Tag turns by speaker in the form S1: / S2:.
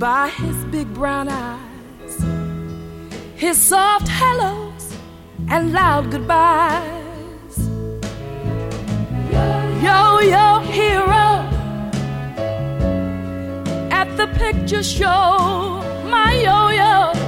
S1: by his big brown eyes, his soft hellos and loud goodbyes. Yo-yo hero at the picture show, my yo-yo